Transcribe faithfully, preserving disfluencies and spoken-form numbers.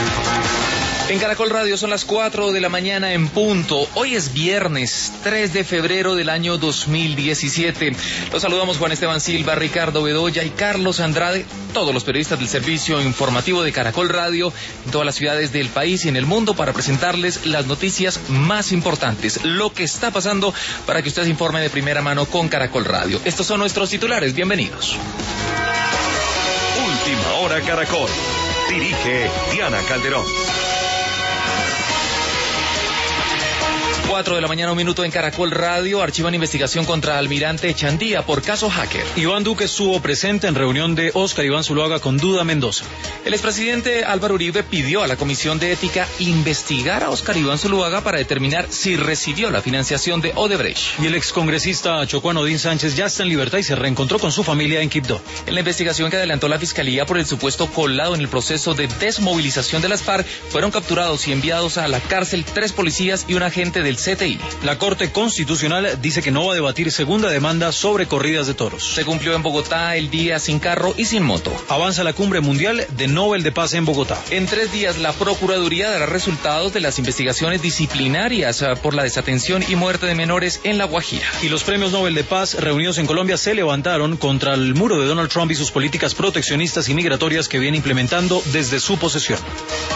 En Caracol Radio son las cuatro de la mañana en punto. Hoy es viernes tres de febrero del año dos mil diecisiete. Los saludamos Juan Esteban Silva, Ricardo Bedoya y Carlos Andrade, todos los periodistas del servicio informativo de Caracol Radio en todas las ciudades del país y en el mundo para presentarles las noticias más importantes, lo que está pasando para que usted se informe de primera mano con Caracol Radio. Estos son nuestros titulares, bienvenidos. Última Hora Caracol. Dirige Diana Calderón. cuatro de la mañana, un minuto en Caracol Radio. Archivan investigación contra Almirante Chandía por caso hacker. Iván Duque estuvo presente en reunión de Óscar Iván Zuluaga con Duda Mendoza. El expresidente Álvaro Uribe pidió a la Comisión de Ética investigar a Óscar Iván Zuluaga para determinar si recibió la financiación de Odebrecht. Y el excongresista Chocuán Odín Sánchez ya está en libertad y se reencontró con su familia en Quibdó. En la investigación que adelantó la Fiscalía por el supuesto colado en el proceso de desmovilización de las FARC, fueron capturados y enviados a la cárcel tres policías y un agente del C T I. La Corte Constitucional dice que no va a debatir segunda demanda sobre corridas de toros. Se cumplió en Bogotá el día sin carro y sin moto. Avanza la cumbre mundial de Nobel de Paz en Bogotá. En tres días la Procuraduría dará resultados de las investigaciones disciplinarias por la desatención y muerte de menores en La Guajira. Y los premios Nobel de Paz reunidos en Colombia se levantaron contra el muro de Donald Trump y sus políticas proteccionistas y migratorias que viene implementando desde su posesión.